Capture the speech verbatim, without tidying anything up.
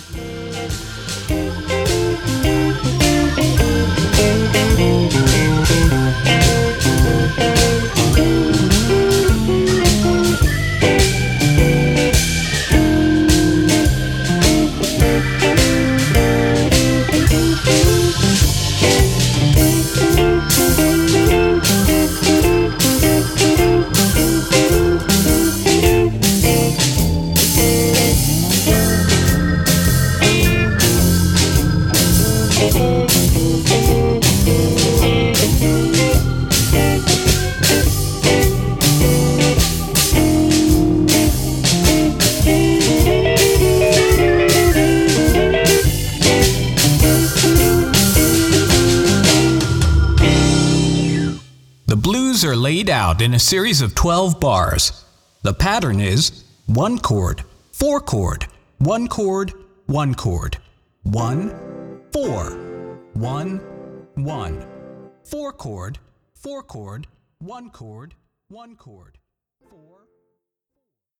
The blues are laid out in a series of twelve bars. The pattern is one chord, four chord, one chord, one chord, one, four, one, one, four chord, four chord, one chord, one chord, four.